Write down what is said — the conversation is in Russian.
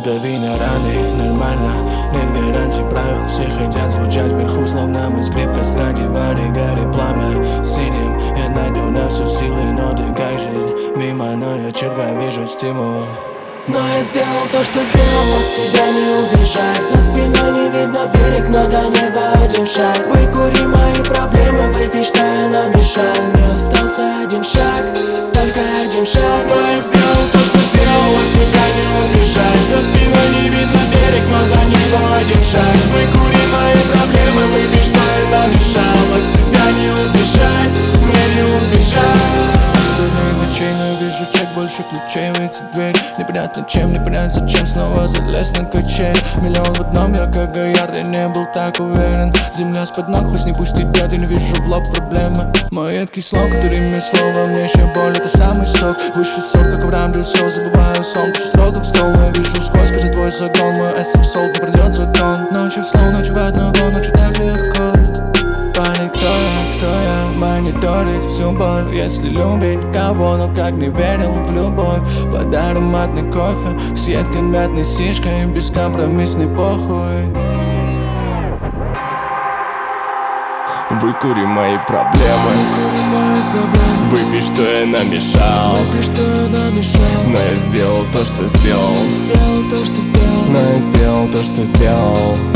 Дави на раны, нормально. Нет гарантий правил, все хотят звучать вверху, словно мы скрипка с Радивари, горит пламя синим. Я найду на всю силы, но ты как жизнь мимо, но я четко вижу стимул. Но я сделал то, что сделал, от себя не убежать. За спиной не видно берег, но до неба один шаг. Выкури мои проблемы, выпей, что я намешал. Мне остался один шаг, только один шаг. Но я сделал то, что сделал, от себя не убежать. За спиной не видно берег, но до неба один шаг. Выкури мои проблемы, выпей, что я намешал. От себя не убежать, мне не убежать. Ночей, но я вижу чек, больше ключей в эти двери. Непонятно чем, непонятно зачем снова залез на качель. Миллион в одном, я как Гоярд, я не был так уверен. Земля с-под ног, хоть не пустить дядь, я не вижу в лоб проблемы. Мой едкий слог, который мне слово, мне еще боль, это самый сок. Высший сорт, как Авраам Брюссо, забываю сон, пишу строго в стол. Я вижу сквозь каждый твой загон, мой эстер сол, не пройдет закон. Ночью в слоу, ночью в одного, ночью так легко. Понять, кто я, мониторить всю боль. Если любить кого, но как не верил в любовь. Под ароматный кофе, с едкой мятной сишкой, бескомпромиссный похуй. Выкури мои проблемы, выпей, что я намешал. Но я сделал то, что сделал. Но я сделал то, что сделал.